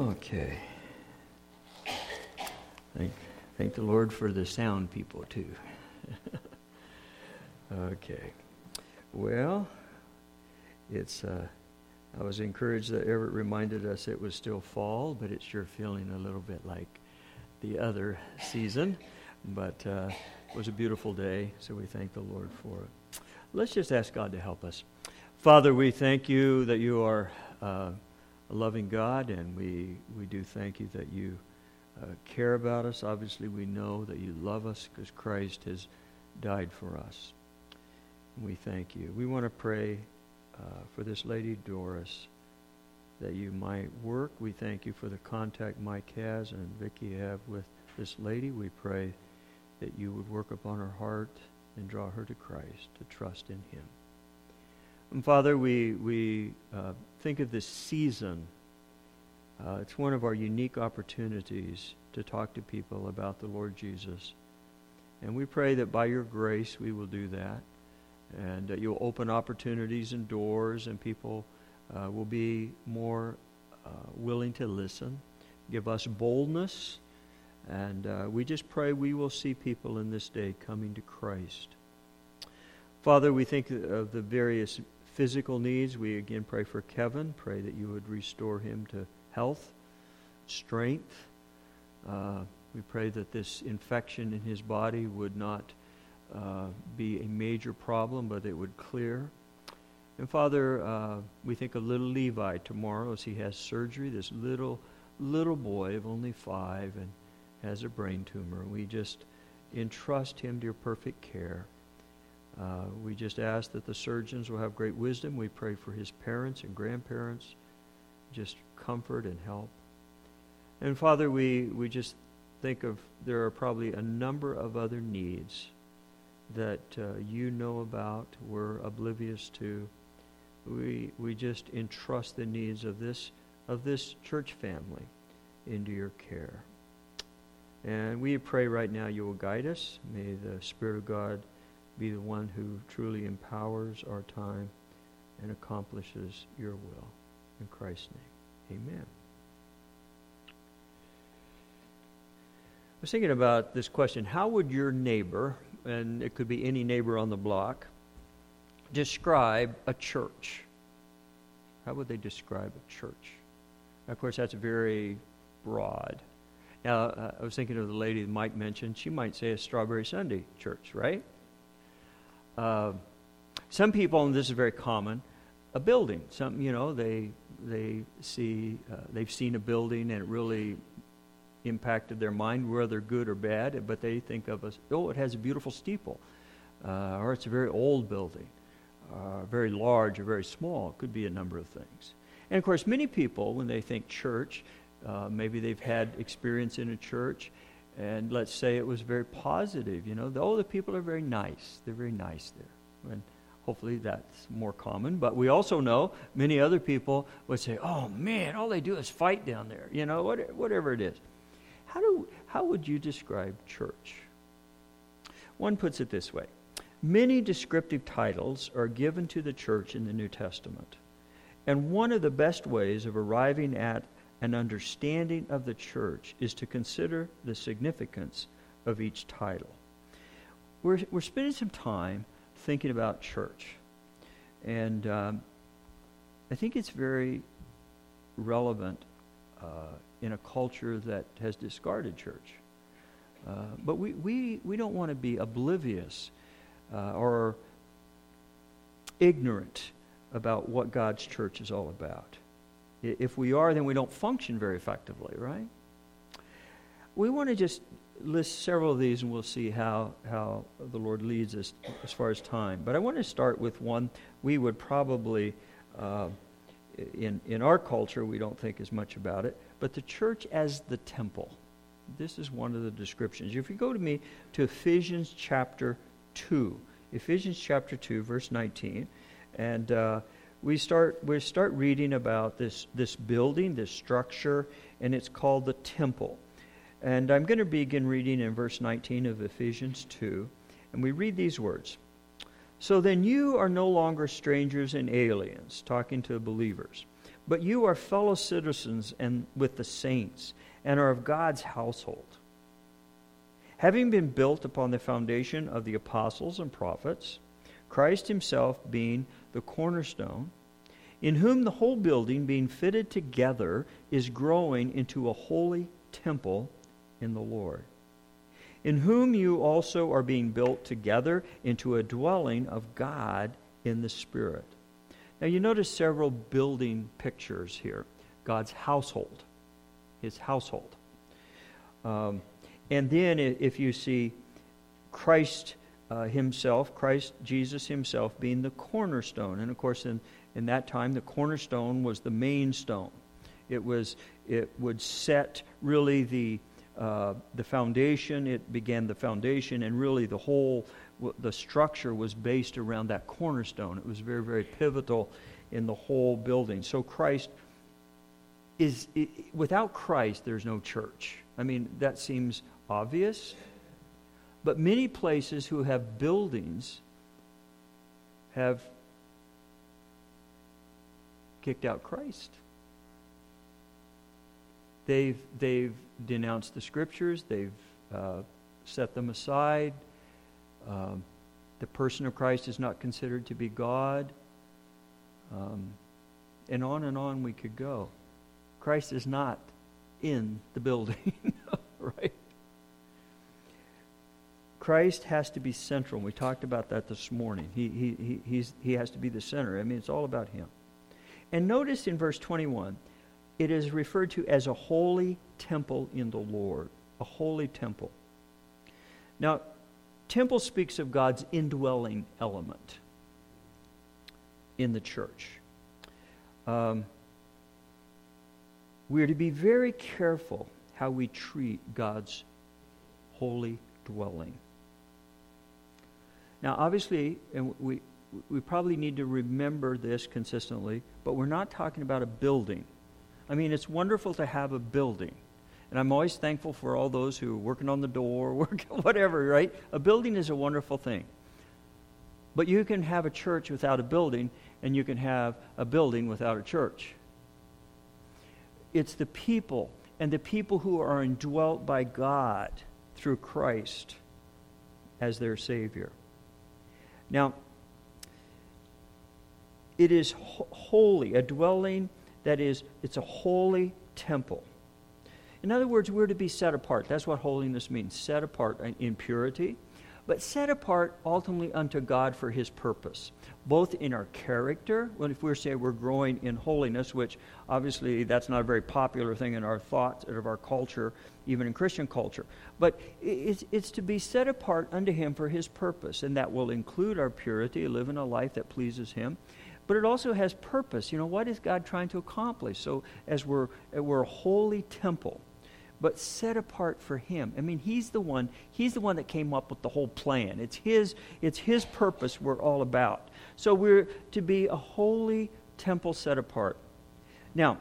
Okay. Thank the Lord for the sound people, too. Okay. Well, I was encouraged that Everett reminded us it was still fall, but it's sure feeling a little bit like the other season. But it was a beautiful day, so we thank the Lord for it. Let's just ask God to help us. Father, we thank you that you are a loving God, and we do thank you that you care about us. Obviously, we know that you love us because Christ has died for us. We thank you. We want to pray for this lady, Doris, that you might work. We thank you for the contact Mike has and Vicki have with this lady. We pray that you would work upon her heart and draw her to Christ, to trust in him. And Father, we think of this season. It's one of our unique opportunities to talk to people about the Lord Jesus. And we pray that by your grace we will do that, and that you'll open opportunities and doors, and people will be more willing to listen. Give us boldness, and we just pray we will see people in this day coming to Christ. Father, we think of the various physical needs. We again pray for Kevin. Pray that you would restore him to health, strength. We pray that this infection in his body would not be a major problem, but it would clear. And Father, we think of little Levi tomorrow as he has surgery. This little boy of only 5 and has a brain tumor. We just entrust him to your perfect care. We just ask that the surgeons will have great wisdom. We pray for his parents and grandparents, just comfort and help. And Father, we just think of, there are probably a number of other needs that you know about, we're oblivious to. We just entrust the needs of this church family into your care. And we pray right now you will guide us. May the Spirit of God be the one who truly empowers our time and accomplishes your will. In Christ's name, amen. I was thinking about this question: how would your neighbor, and it could be any neighbor on the block, describe a church? How would they describe a church? Of course, that's very broad. Now, I was thinking of the lady that Mike mentioned. She might say a Strawberry Sunday church, right? Some people, and this is very common, a building. Some, they've seen a building and it really impacted their mind, whether good or bad, but they think of it has a beautiful steeple, or it's a very old building, very large or very small. It could be a number of things. And of course, many people, when they think church, maybe they've had experience in a church, and let's say it was very positive. The people are very nice. They're very nice there. And hopefully that's more common. But we also know many other people would say, oh man, all they do is fight down there. Whatever it is. How would you describe church? One puts it this way: many descriptive titles are given to the church in the New Testament. And one of the best ways of arriving at an understanding of the church is to consider the significance of each title. We're spending some time thinking about church. And I think it's very relevant in a culture that has discarded church. But we don't want to be oblivious or ignorant about what God's church is all about. If we are, then we don't function very effectively, right? We want to just list several of these, and we'll see how the Lord leads us as far as time. But I want to start with one we would probably, in our culture, we don't think as much about it, but the church as the temple. This is one of the descriptions. If you go to me to Ephesians chapter 2, Ephesians chapter 2, verse 19, and we start reading about this building, this structure, and it's called the temple. And I'm going to begin reading in verse 19 of Ephesians 2, and we read these words. So then you are no longer strangers and aliens, talking to believers, But you are fellow citizens and with the saints, and are of God's household, having been built upon the foundation of the apostles and prophets, Christ himself being the cornerstone, in whom the whole building, being fitted together, is growing into a holy temple in the Lord, in whom you also are being built together into a dwelling of God in the Spirit. Now you notice several building pictures here. God's household, his household. And then if you see Christ himself, Christ Jesus himself being the cornerstone. And of course in that time the cornerstone was the main stone. It would set really the foundation. It began the foundation, and really the structure was based around that cornerstone. It was very, very pivotal in the whole building. So without Christ, there's no church. I mean, that seems obvious, but many places who have buildings have kicked out Christ. They've denounced the Scriptures. They've set them aside. The person of Christ is not considered to be God. And on we could go. Christ is not in the building, right? Christ has to be central. We talked about that this morning. He has to be the center. I mean, it's all about him. And notice in verse 21, it is referred to as a holy temple in the Lord. A holy temple. Now, temple speaks of God's indwelling element in the church. We're to be very careful how we treat God's holy dwelling. Now, obviously, and we probably need to remember this consistently, but we're not talking about a building. I mean, it's wonderful to have a building. And I'm always thankful for all those who are working on the door, whatever, right? A building is a wonderful thing. But you can have a church without a building, and you can have a building without a church. It's the people, and the people who are indwelt by God through Christ as their Savior. Now, it is holy, a dwelling that is, it's a holy temple. In other words, we're to be set apart. That's what holiness means, set apart in purity, but set apart ultimately unto God for his purpose, both in our character. Well, if we say we're growing in holiness, which obviously that's not a very popular thing in our thoughts of our culture, even in Christian culture, but it's to be set apart unto him for his purpose, and that will include our purity, living a life that pleases him. But it also has purpose. You know, what is God trying to accomplish? So as we're a holy temple, but set apart for him. I mean, he's the one that came up with the whole plan. It's his purpose we're all about. So we're to be a holy temple set apart. Now,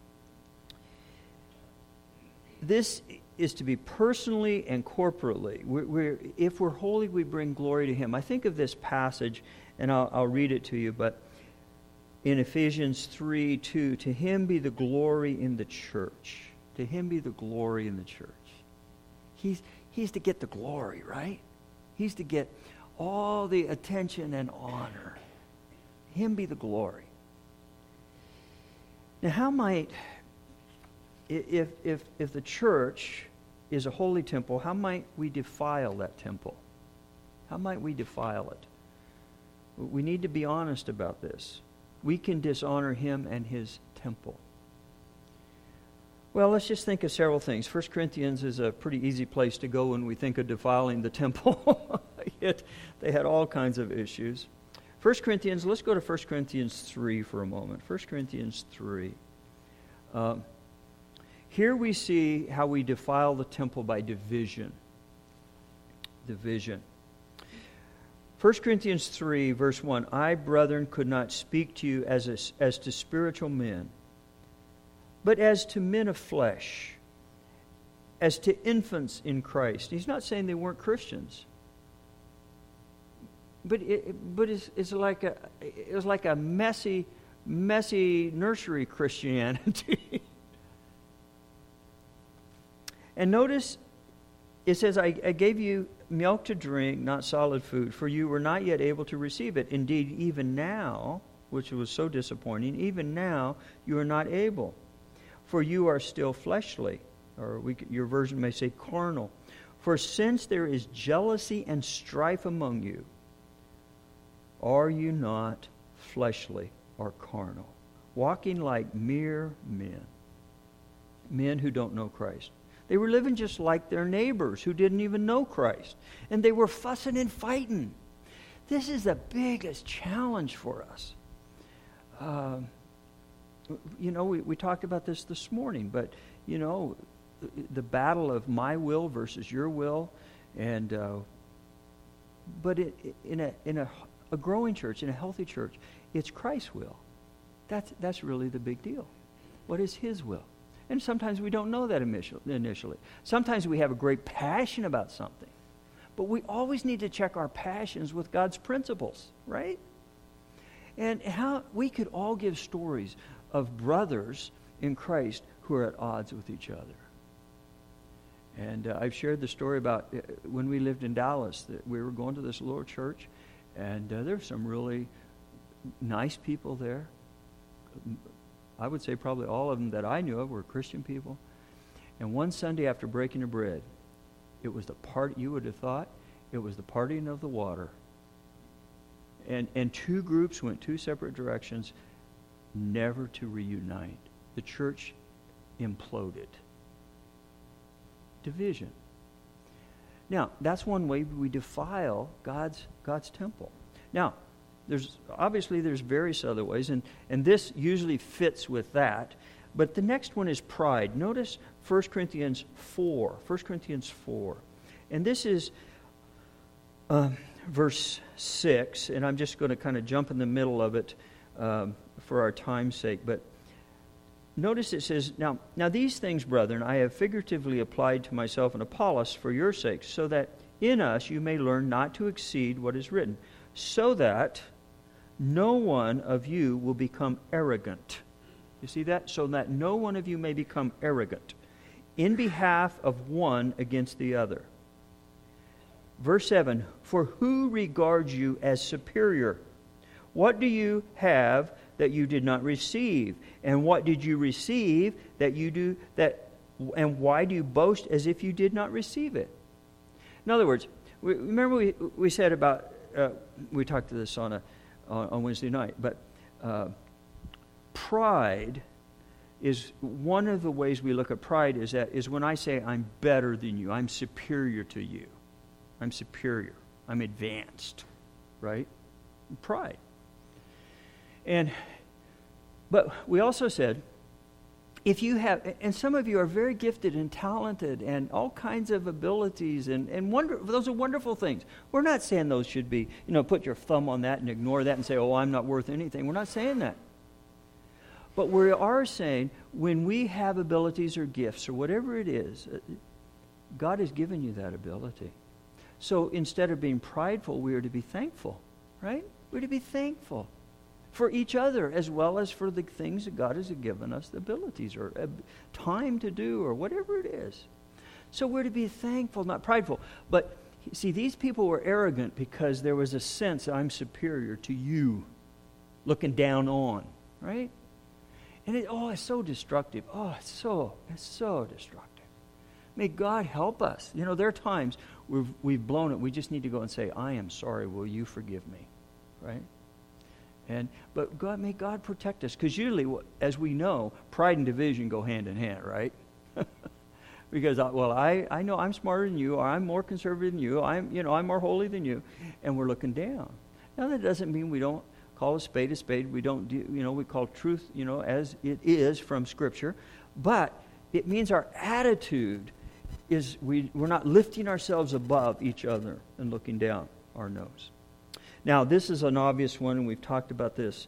this is to be personally and corporately. If we're holy, we bring glory to him. I think of this passage, and I'll read it to you, but in Ephesians 3:2, to him be the glory in the church. To him be the glory in the church. He's to get the glory, right? He's to get all the attention and honor. Him be the glory. Now, how might, if the church is a holy temple, how might we defile that temple? How might we defile it? We need to be honest about this. We can dishonor him and his temple. Well, let's just think of several things. 1 Corinthians is a pretty easy place to go when we think of defiling the temple. Yet they had all kinds of issues. 1 Corinthians, let's go to 1 Corinthians 3 for a moment. 1 Corinthians 3. Here we see how we defile the temple by division. Division. 1 Corinthians 3, verse 1, I, brethren, could not speak to you as to spiritual men, but as to men of flesh, as to infants in Christ. He's not saying they weren't Christians, but it was like a messy messy nursery Christianity. And notice, it says, I gave you milk to drink, not solid food, for you were not yet able to receive it. Indeed, even now, which was so disappointing, even now you are not able, for you are still fleshly, or your version may say carnal. For since there is jealousy and strife among you, are you not fleshly or carnal, walking like mere men who don't know Christ? They were living just like their neighbors who didn't even know Christ. And they were fussing and fighting. This is the biggest challenge for us. We talked about this morning, but, the battle of my will versus your will. And but in a growing church, in a healthy church, it's Christ's will. That's really the big deal. What is His will? And sometimes we don't know that initially. Sometimes we have a great passion about something. But we always need to check our passions with God's principles, right? And how we could all give stories of brothers in Christ who are at odds with each other. And I've shared the story about when we lived in Dallas, that we were going to this little church, and there were some really nice people there. I would say probably all of them that I knew of were Christian people. And one Sunday after breaking the bread, it was the part, you would have thought, it was the parting of the water. And two groups went two separate directions, never to reunite. The church imploded. Division. Now, that's one way we defile God's temple. Now, there's various other ways, and this usually fits with that. But the next one is pride. Notice 1 Corinthians 4. 1 Corinthians 4. And this is verse 6, and I'm just going to kind of jump in the middle of it for our time's sake. But notice it says, Now these things, brethren, I have figuratively applied to myself and Apollos for your sakes, so that in us you may learn not to exceed what is written, so that no one of you will become arrogant. You see that? So that no one of you may become arrogant in behalf of one against the other. Verse 7, for who regards you as superior? What do you have that you did not receive? And what did you receive that you do that? And why do you boast as if you did not receive it? In other words, remember we said about, we talked to this on Wednesday night, but pride is one of the ways we look at pride is when I say I'm better than you, I'm superior to you. I'm superior. I'm advanced, right? Pride. But we also said, if you have, and some of you are very gifted and talented and all kinds of abilities and those are wonderful things. We're not saying those should be, put your thumb on that and ignore that and say, oh, I'm not worth anything. We're not saying that. But we are saying when we have abilities or gifts or whatever it is, God has given you that ability. So instead of being prideful, we are to be thankful, right? We're to be thankful for each other as well as for the things that God has given us, the abilities or time to do or whatever it is. So we're to be thankful, not prideful. But see, these people were arrogant because there was a sense that I'm superior to you, looking down on, right? And it's so destructive. Oh, it's so destructive. May God help us. There are times we've blown it. We just need to go and say, I am sorry. Will you forgive me? Right? But God, may God protect us. Because usually, as we know, pride and division go hand in hand, right? Because, I know I'm smarter than you, or I'm more conservative than you, I'm more holy than you, and we're looking down. Now, that doesn't mean we don't call a spade a spade. We don't do, we call truth, as it is from Scripture. But it means our attitude is we're not lifting ourselves above each other and looking down our nose. Now, this is an obvious one, and we've talked about this.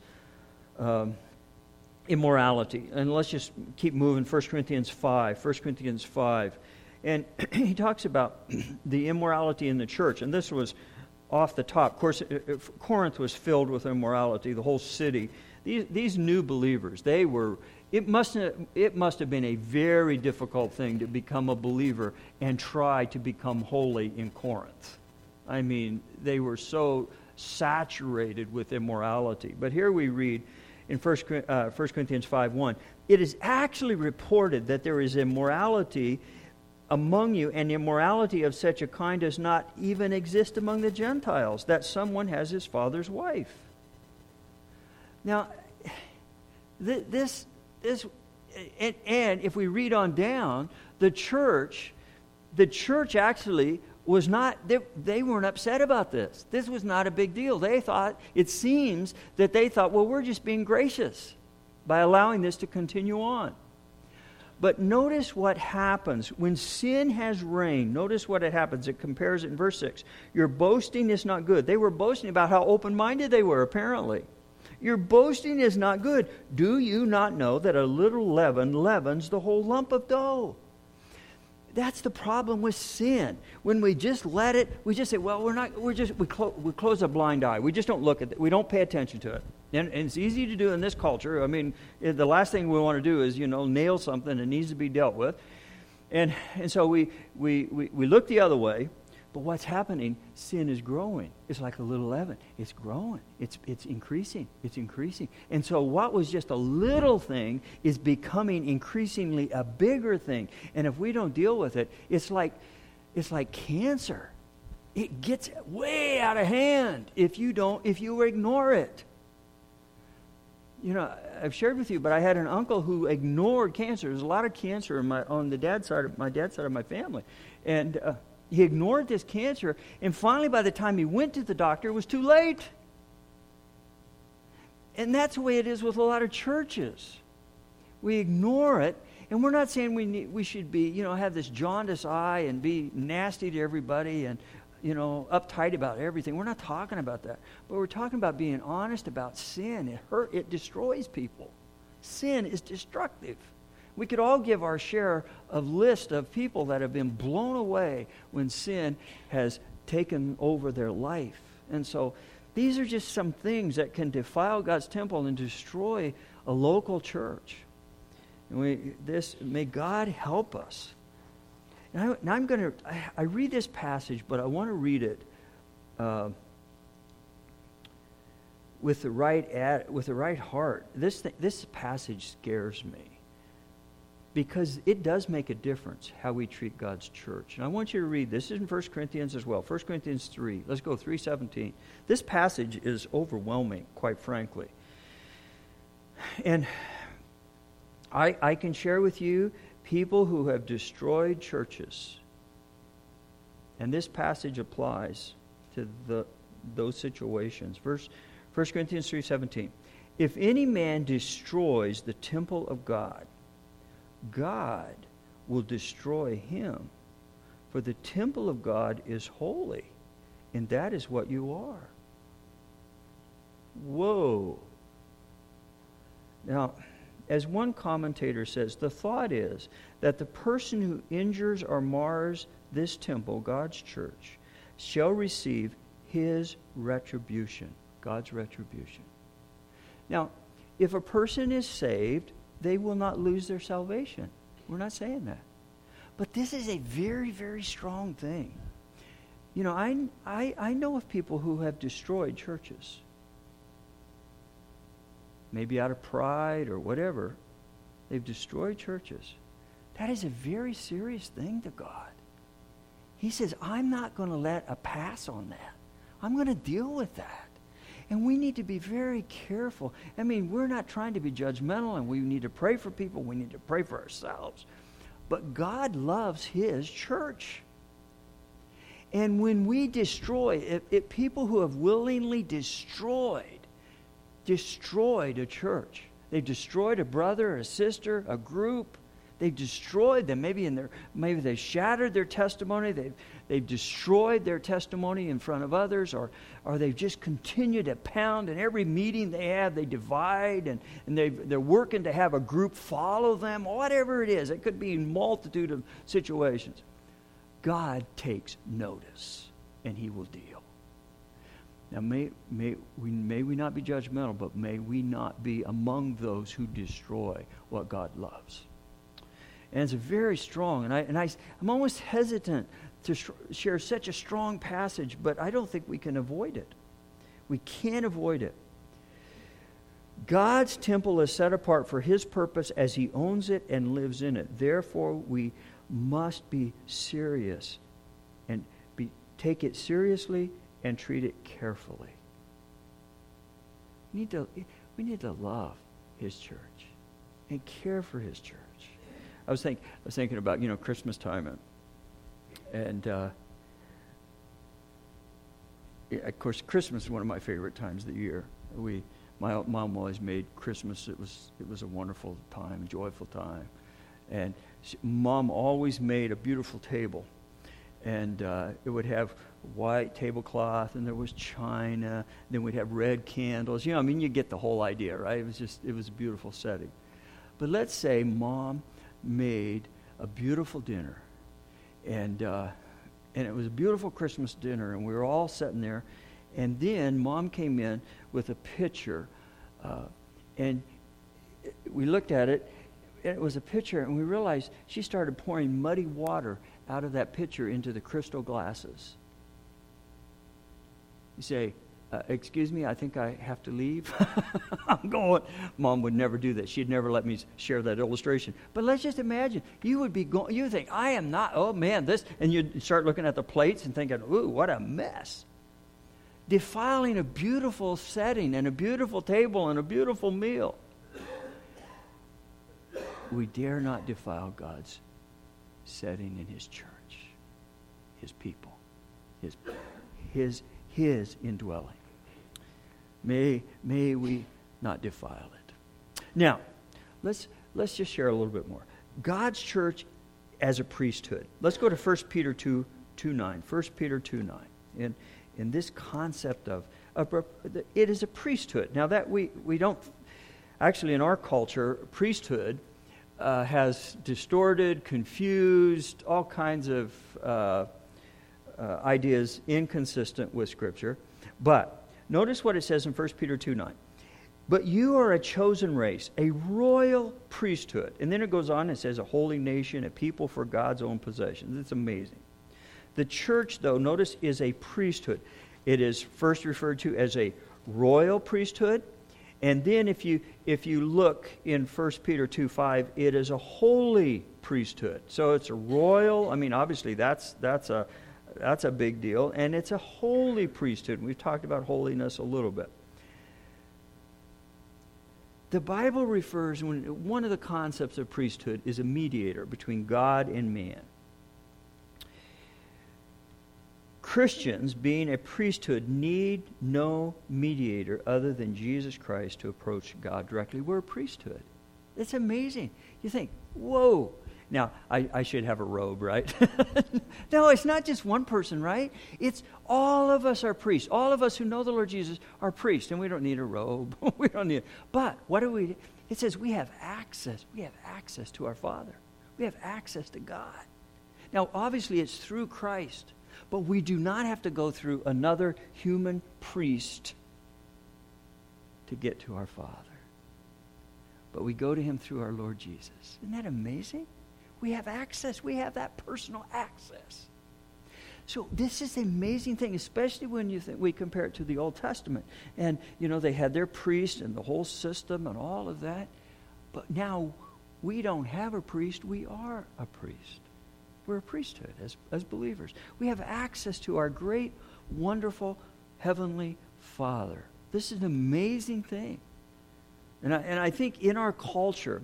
Immorality. And let's just keep moving. 1 Corinthians 5. 1 Corinthians 5. And he talks about the immorality in the church. And this was off the top. Of course, Corinth was filled with immorality, the whole city. These new believers, it must have been a very difficult thing to become a believer and try to become holy in Corinth. I mean, they were so saturated with immorality. But here we read in 1 Corinthians 5:1, it is actually reported that there is immorality among you, and immorality of such a kind does not even exist among the Gentiles, that someone has his father's wife. Now, this and if we read on down, the church actually was not, they weren't upset about this. This was not a big deal. It seems that they thought, well, we're just being gracious by allowing this to continue on. But notice what happens when sin has reigned. Notice what it happens. It compares it in verse 6. Your boasting is not good. They were boasting about how open-minded they were, apparently. Your boasting is not good. Do you not know that a little leaven leavens the whole lump of dough? That's the problem with sin. When we just let it, we just say, well, we close a blind eye. We just don't look at it. We don't pay attention to it. And it's easy to do in this culture. I mean, the last thing we want to do is, nail something that needs to be dealt with. And so we look the other way. But what's happening? Sin is growing. It's like a little leaven. It's growing. It's increasing. It's increasing. And so what was just a little thing is becoming increasingly a bigger thing. And if we don't deal with it, it's like cancer. It gets way out of hand if you ignore it. I've shared with you, but I had an uncle who ignored cancer. There's a lot of cancer on my dad's side of my family, and he ignored this cancer, and finally by the time he went to the doctor, it was too late. And that's the way it is with a lot of churches. We ignore it, and we're not saying we should be, have this jaundiced eye and be nasty to everybody and, uptight about everything. We're not talking about that. But we're talking about being honest about sin. It destroys people. Sin is destructive. We could all give our share of list of people that have been blown away when sin has taken over their life. And so these are just some things that can defile God's temple and destroy a local church. And may God help us. And I read this passage, but I want to read it with the right heart. This passage scares me, because it does make a difference how we treat God's church. And I want you to read this. This is in 1 Corinthians as well. 1 Corinthians 3. Let's go 3:17. This passage is overwhelming, quite frankly. And I can share with you people who have destroyed churches. And this passage applies to those situations. 1 Corinthians 3:17. If any man destroys the temple of God, God will destroy him. For the temple of God is holy, and that is what you are. Whoa. Now, as one commentator says, the thought is that the person who injures or mars this temple, God's church, shall receive his retribution, God's retribution. Now, if a person is saved, they will not lose their salvation. We're not saying that. But this is a very, very strong thing. I know of people who have destroyed churches. Maybe out of pride or whatever. They've destroyed churches. That is a very serious thing to God. He says, I'm not going to let a pass on that. I'm going to deal with that. And we need to be very careful. I mean, we're not trying to be judgmental, and we need to pray for people. We need to pray for ourselves. But God loves his church. And when we destroy, if people who have willingly destroyed a church, they've destroyed a brother, a sister, a group, they've destroyed them. Maybe they shattered their testimony. They've destroyed their testimony in front of others, or they've just continued to pound. And every meeting they have, they divide, and they're working to have a group follow them. Whatever it is, it could be a multitude of situations. God takes notice, and he will deal. Now, may we not be judgmental, but may we not be among those who destroy what God loves. And it's very strong, and I'm almost hesitant to share such a strong passage, but I don't think we can avoid it. We can't avoid it. God's temple is set apart for His purpose as He owns it and lives in it. Therefore, we must be serious and take it seriously and treat it carefully. We need to love His church and care for His church. I was thinking about Christmas time, and of course Christmas is one of my favorite times of the year. My mom always made Christmas. It was a wonderful time, a joyful time, and Mom always made a beautiful table, and it would have white tablecloth, and there was china. Then we'd have red candles. You get the whole idea, right? It was a beautiful setting. But let's say Mom made a beautiful dinner, and it was a beautiful Christmas dinner, and we were all sitting there, and then Mom came in with a pitcher, and we looked at it, and it was a pitcher, and we realized she started pouring muddy water out of that pitcher into the crystal glasses. You say, excuse me, I think I have to leave. I'm going. Mom would never do that. She'd never let me share that illustration. But let's just imagine, you would be going, you think, I am not, oh man, this, and you'd start looking at the plates and thinking, ooh, what a mess. Defiling a beautiful setting and a beautiful table and a beautiful meal. We dare not defile God's setting in His church, His people, His indwelling. May we not defile it. Now, let's just share a little bit more. God's church as a priesthood. Let's go to 1 Peter 2:9. 1 Peter 2:9. In this concept of it is a priesthood. Now that we don't actually in our culture, priesthood has distorted, confused, all kinds of ideas inconsistent with Scripture. But notice what it says in 1 Peter 2:9. But you are a chosen race, a royal priesthood. And then it goes on, it says a holy nation, a people for God's own possession. It's amazing. The church, though, notice, is a priesthood. It is first referred to as a royal priesthood. And then if you look in 1 Peter 2:5, it is a holy priesthood. So it's a royal, obviously that's a big deal. And it's a holy priesthood. We've talked about holiness a little bit. The Bible refers, one of the concepts of priesthood is a mediator between God and man. Christians, being a priesthood, need no mediator other than Jesus Christ to approach God directly. We're a priesthood. It's amazing. You think, whoa. Now, I should have a robe, right? No, it's not just one person, right? It's all of us are priests. All of us who know the Lord Jesus are priests, and we don't need a robe. We don't need it. But what do we? It says we have access. We have access to our Father. We have access to God. Now, obviously, it's through Christ, but we do not have to go through another human priest to get to our Father. But we go to Him through our Lord Jesus. Isn't that amazing? We have access. We have that personal access. So this is an amazing thing, especially when we compare it to the Old Testament. And, they had their priest and the whole system and all of that. But now we don't have a priest. We are a priest. We're a priesthood as believers. We have access to our great, wonderful, heavenly Father. This is an amazing thing. And I think in our culture,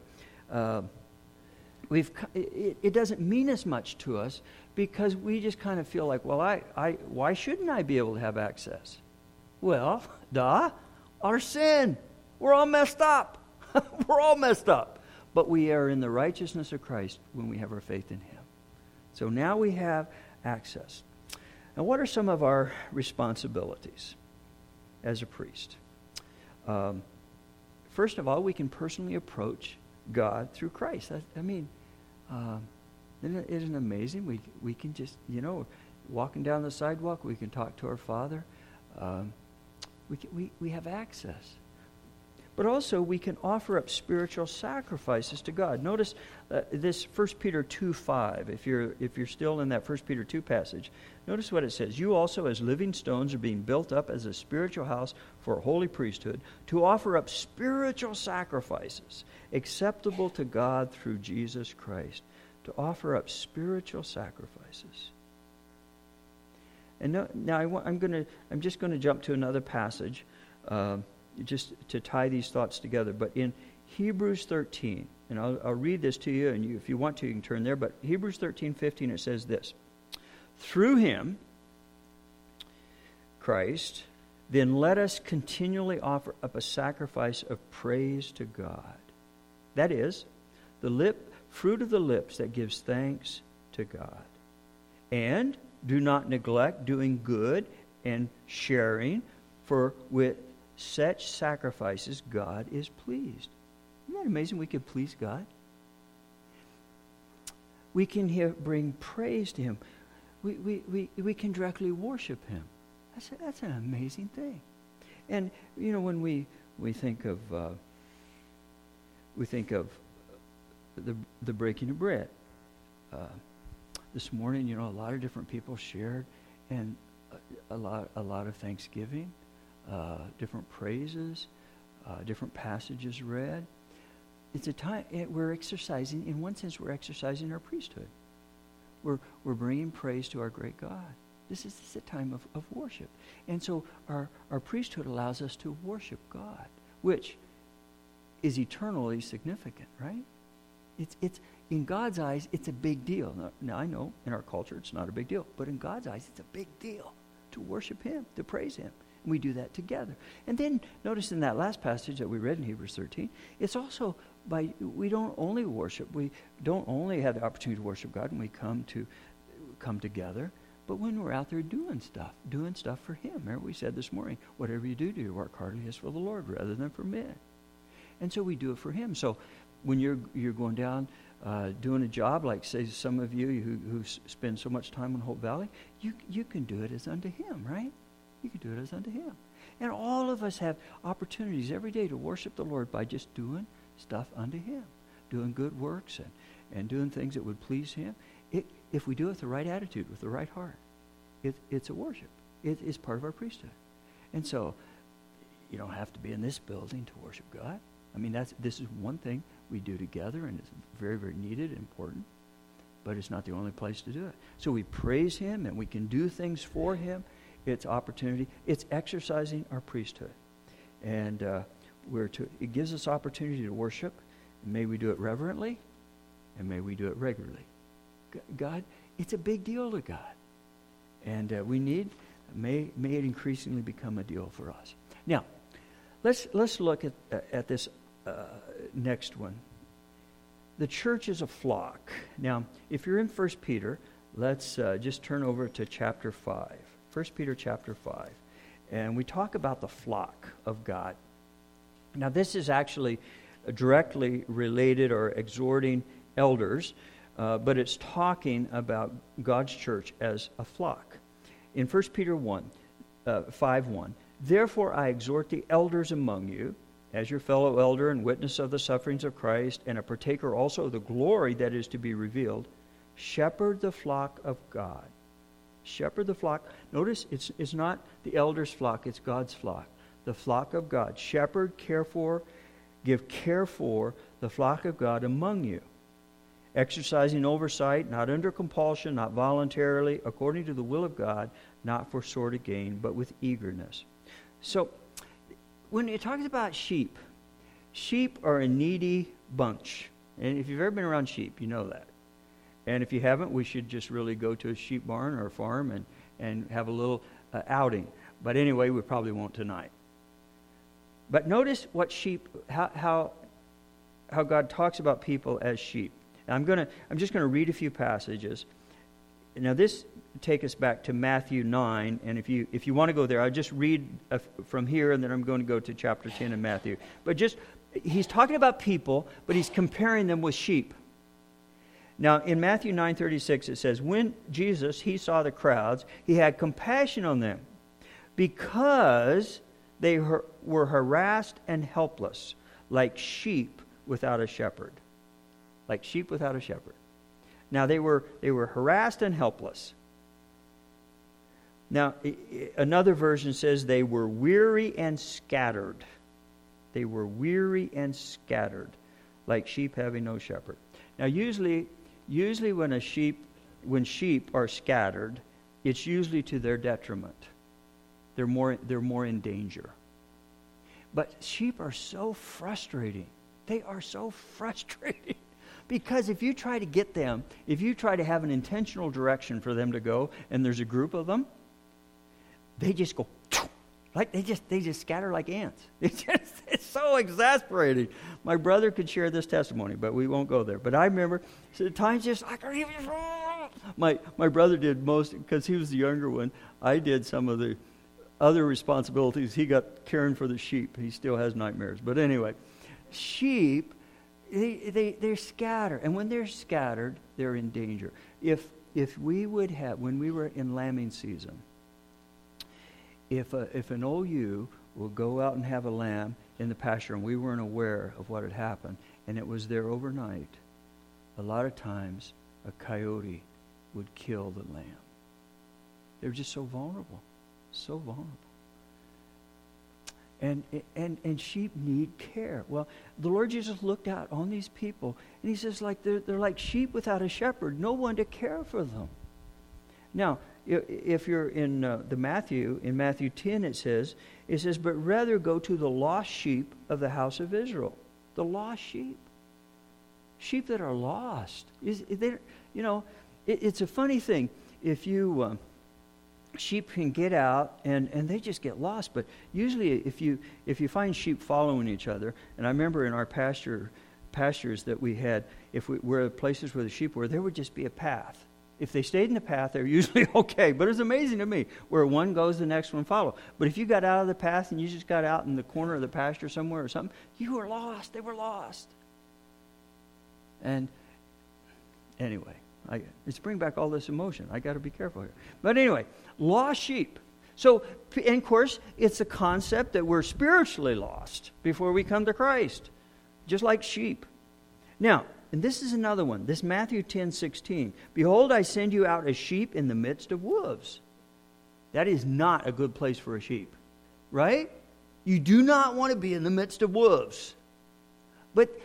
it doesn't mean as much to us because we just kind of feel like, well, why shouldn't I be able to have access? Well, our sin. We're all messed up. We're all messed up. But we are in the righteousness of Christ when we have our faith in Him. So now we have access. Now, what are some of our responsibilities as a priest? First of all, we can personally approach God through Christ. Isn't it amazing? We can just, walking down the sidewalk, we can talk to our Father. We have access. But also we can offer up spiritual sacrifices to God. Notice this 1 Peter 2:5. If you're still in that 1 Peter 2 passage, notice what it says. You also as living stones are being built up as a spiritual house for a holy priesthood to offer up spiritual sacrifices acceptable to God through Jesus Christ. To offer up spiritual sacrifices. And now I'm just going to jump to another passage. Just to tie these thoughts together. But in Hebrews 13, and I'll read this to you, and if you want to, you can turn there, but Hebrews 13:15, it says this. Through him, Christ, then let us continually offer up a sacrifice of praise to God. That is, the fruit of the lips that gives thanks to God. And do not neglect doing good and sharing, for with such sacrifices God is pleased. Isn't that amazing we can please God? We can bring praise to him. We can directly worship him. That's an amazing thing. And when we think of the breaking of bread. This morning, a lot of different people shared, and a lot of thanksgiving. Different praises, different passages read. It's a time we're exercising. In one sense, we're exercising our priesthood. We're bringing praise to our great God. This is a time of worship, and so our priesthood allows us to worship God, which is eternally significant, right? It's in God's eyes, it's a big deal. Now I know in our culture it's not a big deal, but in God's eyes, it's a big deal to worship Him, to praise Him. And we do that together. And then notice in that last passage that we read in Hebrews 13, it's also we don't only worship, we don't only have the opportunity to worship God when we come together, but when we're out there doing stuff for Him. Remember we said this morning, whatever you do your work heartily as for the Lord rather than for men. And so we do it for Him. So when you're going down doing a job, like say some of you who spend so much time in Hope Valley, you can do it as unto Him, right? You can do it as unto Him. And all of us have opportunities every day to worship the Lord by just doing stuff unto Him, doing good works and doing things that would please Him. If we do it with the right attitude, with the right heart, it's a worship. It's part of our priesthood. And so you don't have to be in this building to worship God. I mean, this is one thing we do together, and it's very, very needed and important, but it's not the only place to do it. So we praise Him, and we can do things for Him. It's opportunity. It's exercising our priesthood. And it gives us opportunity to worship. And may we do it reverently, and may we do it regularly. God, it's a big deal to God. And may it increasingly become a deal for us. Now, let's look at this next one. The church is a flock. Now, if you're in 1 Peter, let's just turn over to chapter 5. 1 Peter chapter 5. And we talk about the flock of God. Now, this is actually directly related or exhorting elders, but it's talking about God's church as a flock. In 1 Peter 5:1, therefore I exhort the elders among you, as your fellow elder and witness of the sufferings of Christ, and a partaker also of the glory that is to be revealed, shepherd the flock of God. Shepherd the flock. Notice it's not the elder's flock, it's God's flock. The flock of God. Shepherd, give care for the flock of God among you. Exercising oversight, not under compulsion, not voluntarily, according to the will of God, not for sordid gain, but with eagerness. So, when it talks about sheep are a needy bunch. And if you've ever been around sheep, you know that. And if you haven't, we should just really go to a sheep barn or a farm and have a little outing. But anyway, we probably won't tonight. But notice what how God talks about people as sheep. I'm just going to read a few passages. Now this take us back to Matthew 9, and if you want to go there, I'll just read from here, and then I'm going to go to chapter 10 in Matthew. But he's talking about people, but he's comparing them with sheep. Now in Matthew 9:36 it says, when Jesus, he saw the crowds, he had compassion on them, because They were harassed and helpless, like sheep without a shepherd. Like sheep without a shepherd. Now, they were harassed and helpless. Now, another version says they were weary and scattered. They were weary and scattered, like sheep having no shepherd. Now, usually when sheep are scattered, it's usually to their detriment. They're more in danger. But sheep are so frustrating. They are so frustrating. Because if you try to get them, if you try to have an intentional direction for them to go, and there's a group of them, they just go, like they just scatter like ants. It's so exasperating. My brother could share this testimony, but we won't go there. But I remember at times just I can't even. My brother did most because he was the younger one. I did some of the other responsibilities. He got caring for the sheep. He still has nightmares. But anyway, sheep, they scatter, and when they're scattered, they're in danger. If we would have, when we were in lambing season, if an old ewe will go out and have a lamb in the pasture, and we weren't aware of what had happened, and it was there overnight, a lot of times a coyote would kill the lamb. They're just so vulnerable. So vulnerable. And sheep need care. Well, the Lord Jesus looked out on these people, and he says, like they're like sheep without a shepherd, no one to care for them. Now, if you're in Matthew 10, it says, but rather go to the lost sheep of the house of Israel. The lost sheep. Sheep that are lost. It's a funny thing. If you... sheep can get out and they just get lost. But usually if you find sheep following each other, and I remember in our pastures that we had, if we were places where the sheep were, there would just be a path. If they stayed in the path, they're usually okay. But it's amazing to me where one goes, the next one follow. But if you got out of the path and you just got out in the corner of the pasture somewhere or something, you were lost. They were lost. And anyway, it's bring back all this emotion. I got to be careful here. But anyway, lost sheep. So, and of course, it's a concept that we're spiritually lost before we come to Christ, just like sheep. Now, and this is another one. This Matthew 10:16. Behold, I send you out as sheep in the midst of wolves. That is not a good place for a sheep, right? You do not want to be in the midst of wolves. But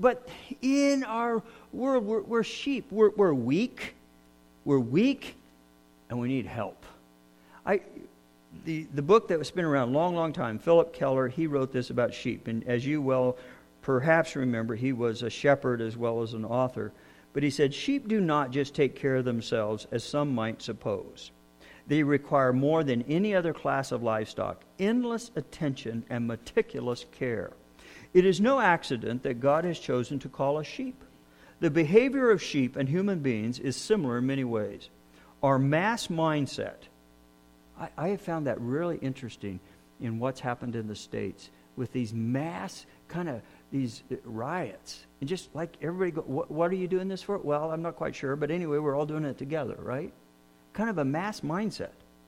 in our world, we're sheep. We're weak. We're weak, and we need help. The book that was been around a long, long time, Philip Keller, he wrote this about sheep. And as you well perhaps remember, he was a shepherd as well as an author. But he said, sheep do not just take care of themselves, as some might suppose. They require more than any other class of livestock, endless attention and meticulous care. It is no accident that God has chosen to call us sheep. The behavior of sheep and human beings is similar in many ways. Our mass mindset, I have found that really interesting in what's happened in the States with these mass kind of these riots. And just like everybody go, what are you doing this for? Well, I'm not quite sure, but anyway, we're all doing it together, right? Kind of a mass mindset.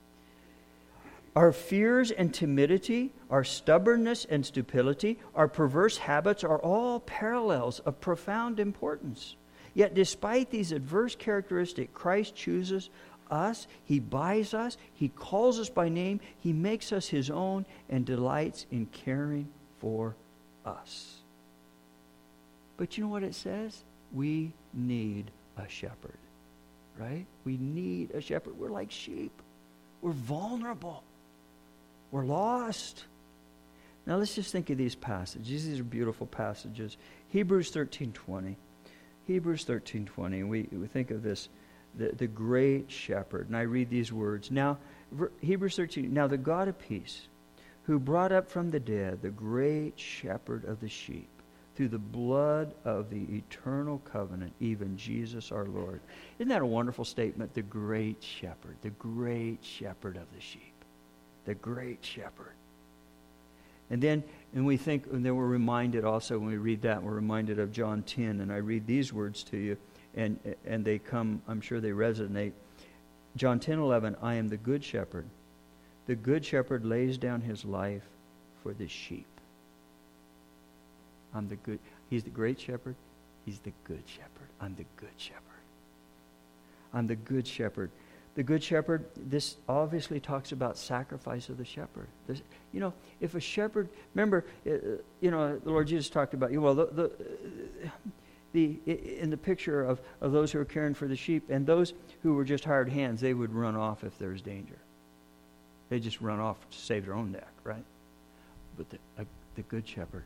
Our fears and timidity, our stubbornness and stupidity, our perverse habits are all parallels of profound importance. Yet despite these adverse characteristics, Christ chooses us, He buys us, He calls us by name, He makes us His own, and delights in caring for us. But you know what it says? We need a shepherd, right? We need a shepherd. We're like sheep. We're vulnerable. We're lost. Now let's just think of these passages. These are beautiful passages. Hebrews 13:20. Hebrews 13:20. We think of this, the great shepherd. And I read these words. Now, Hebrews 13. Now the God of peace, who brought up from the dead the great shepherd of the sheep, through the blood of the eternal covenant, even Jesus our Lord. Isn't that a wonderful statement? The great shepherd of the sheep. The great shepherd. And then we think, and then we're reminded also when we read that, we're reminded of John 10, and I read these words to you, and they come, I'm sure they resonate. John 10:11, I am the good shepherd. The good shepherd lays down his life for the sheep. He's the great shepherd. He's the good shepherd. I'm the good shepherd. I'm the good shepherd. The good shepherd, this obviously talks about sacrifice of the shepherd. If a shepherd, remember, the Lord Jesus talked about, in the picture of those who are caring for the sheep and those who were just hired hands, they would run off if there's danger. They just run off to save their own neck, right? But the good shepherd,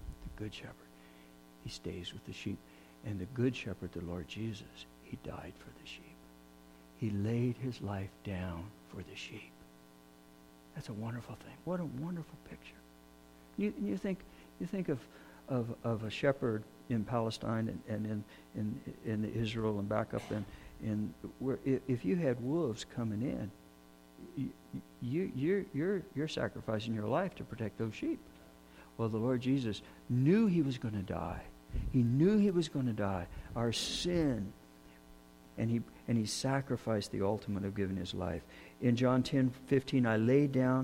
he stays with the sheep. And the good shepherd, the Lord Jesus, he died for the sheep. He laid his life down for the sheep. That's a wonderful thing. What a wonderful picture. You think of a shepherd in Palestine and in Israel and back up in where if you had wolves coming in, you're sacrificing your life to protect those sheep. Well, the Lord Jesus knew he was going to die. He knew he was going to die. Our sin. And he sacrificed the ultimate of giving his life. In John 10:15, I lay down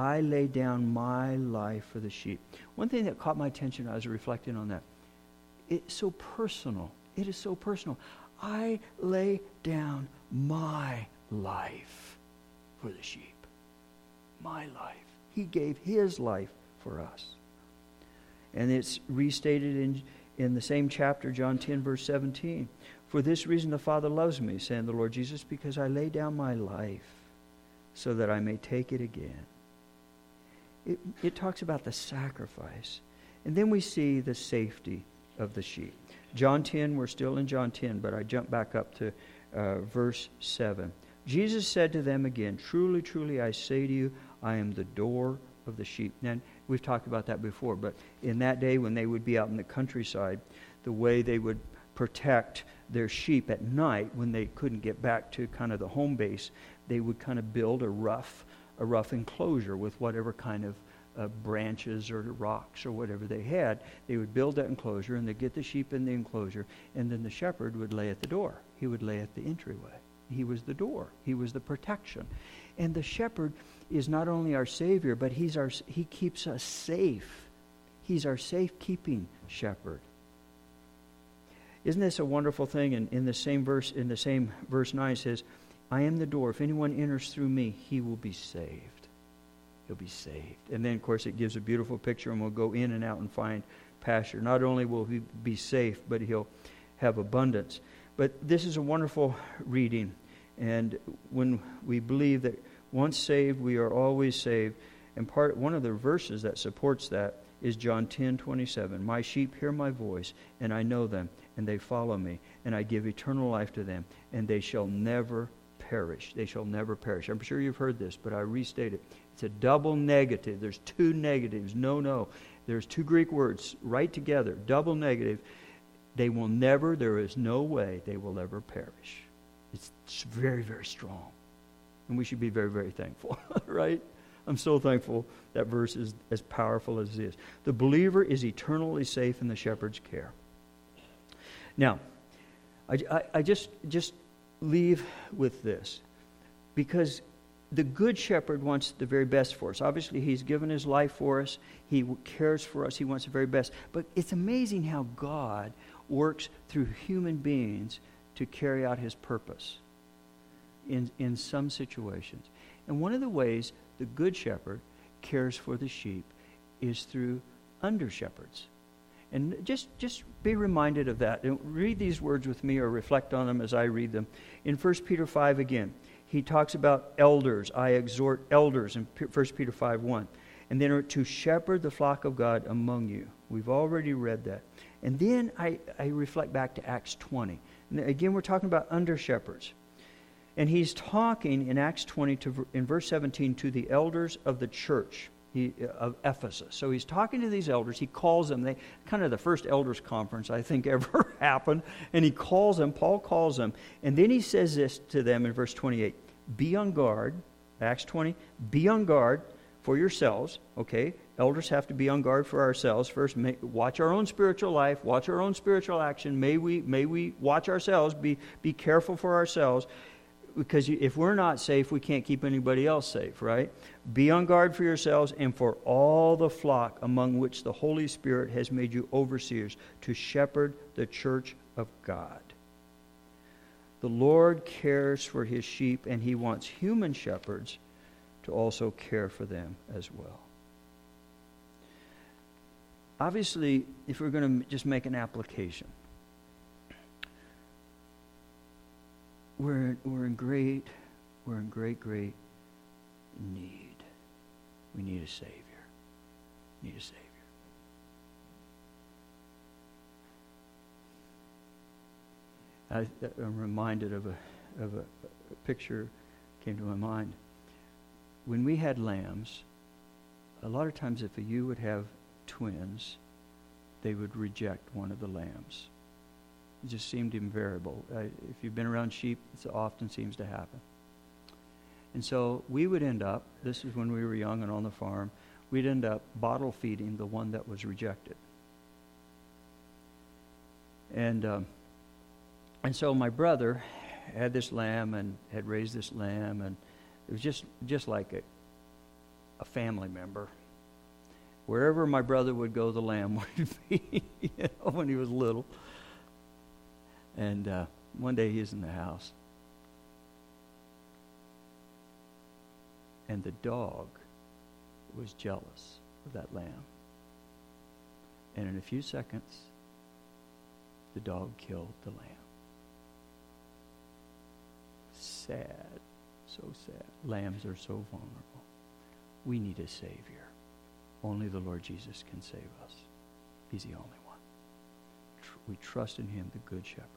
my life for the sheep. One thing that caught my attention as I was reflecting on that, it's so personal. It is so personal. I lay down my life for the sheep. My life. He gave his life for us. And it's restated in the same chapter, John 10, verse 17. For this reason the Father loves me, saying the Lord Jesus, because I lay down my life so that I may take it again. It talks about the sacrifice. And then we see the safety of the sheep. John 10, we're still in John 10, but I jump back up to verse 7. Jesus said to them again, truly, truly, I say to you, I am the door of the sheep. And we've talked about that before, but in that day when they would be out in the countryside, the way they would protect their sheep at night when they couldn't get back to kind of the home base, they would kind of build a rough enclosure with whatever kind of branches or rocks or whatever they had. They would build that enclosure and they'd get the sheep in the enclosure, and then the shepherd would lay at the door. He would lay at the entryway. He was the door. He was the protection. And the shepherd is not only our Savior, but he keeps us safe. He's our safekeeping shepherd. Isn't this a wonderful thing? And in the same verse 9 says, I am the door. If anyone enters through me, he will be saved. He'll be saved. And then, of course, it gives a beautiful picture, and we'll go in and out and find pasture. Not only will he be safe, but he'll have abundance. But this is a wonderful reading. And when we believe that once saved, we are always saved. And one of the verses that supports that is John 10:27. My sheep hear my voice, and I know them, and they follow me, and I give eternal life to them, and they shall never perish. They shall never perish. I'm sure you've heard this, but I restate it. It's a double negative. There's two negatives. No. There's two Greek words right together. Double negative. There is no way they will ever perish. It's very, very strong. And we should be very, very thankful, right? I'm so thankful that verse is as powerful as it is. The believer is eternally safe in the shepherd's care. Now, I just leave with this, because the good shepherd wants the very best for us. Obviously, he's given his life for us. He cares for us. He wants the very best. But it's amazing how God works through human beings to carry out his purpose in some situations. And one of the ways the good shepherd cares for the sheep is through under-shepherds. And just be reminded of that. And read these words with me or reflect on them as I read them. In 1 Peter 5 again, he talks about elders. I exhort elders in 1 Peter 5:1. And then to shepherd the flock of God among you. We've already read that. And then I reflect back to Acts 20. And again, we're talking about under-shepherds. And he's talking in Acts 20, in verse 17, to the elders of the church of Ephesus. So he's talking to these elders. He calls them, kind of the first elders conference I think ever happened. And he calls them, Paul calls them. And then he says this to them in verse 28. Be on guard, Acts 20, be on guard for yourselves. Okay, elders have to be on guard for ourselves. First, watch our own spiritual life, watch our own spiritual action. May we watch ourselves, be careful for ourselves. because if we're not safe, we can't keep anybody else safe, right? Be on guard for yourselves and for all the flock among which the Holy Spirit has made you overseers to shepherd the church of God. The Lord cares for his sheep, and he wants human shepherds to also care for them as well. Obviously, if we're going to just make an application, we're in great need. We need a Savior. Need a Savior. I'm reminded of a picture came to my mind. When we had lambs, a lot of times if a ewe would have twins, they would reject one of the lambs. It just seemed invariable. If you've been around sheep, it often seems to happen. And so we would end up, this is when we were young and on the farm, we'd end up bottle feeding the one that was rejected. And so my brother had this lamb and had raised this lamb, and it was just like a family member. Wherever my brother would go, the lamb would be, when he was little. And one day he was in the house, and the dog was jealous of that lamb. And in a few seconds, the dog killed the lamb. Sad, so sad. Lambs are so vulnerable. We need a Savior. Only the Lord Jesus can save us. He's the only one. We trust in him, the Good Shepherd.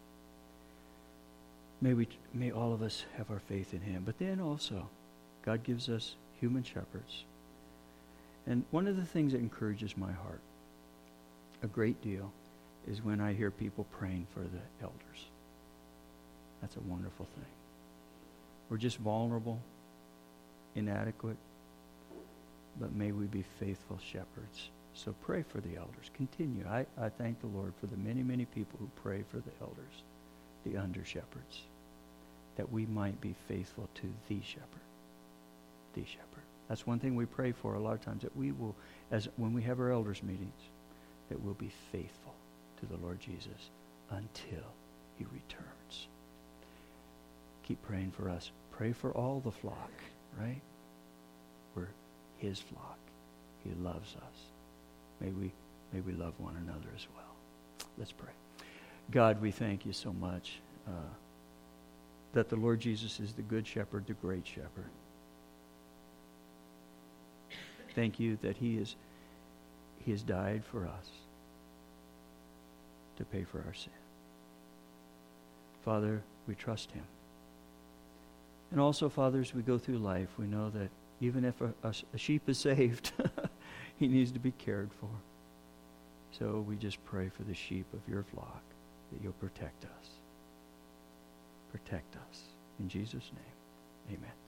May all of us have our faith in him. But then also, God gives us human shepherds. And one of the things that encourages my heart a great deal is when I hear people praying for the elders. That's a wonderful thing. We're just vulnerable, inadequate, but may we be faithful shepherds. So pray for the elders. Continue. I thank the Lord for the many, many people who pray for the elders, the under-shepherds, that we might be faithful to the shepherd. The shepherd. That's one thing we pray for a lot of times, that we will, as when we have our elders meetings, that we'll be faithful to the Lord Jesus until he returns. Keep praying for us. Pray for all the flock, right? We're his flock. He loves us. May we love one another as well. Let's pray. God, we thank you so much that the Lord Jesus is the Good Shepherd, the Great Shepherd. Thank you that he has died for us to pay for our sin. Father, we trust him. And also, Father, as we go through life, we know that even if a sheep is saved, he needs to be cared for. So we just pray for the sheep of your flock, that you'll protect us. Protect us. In Jesus' name, amen.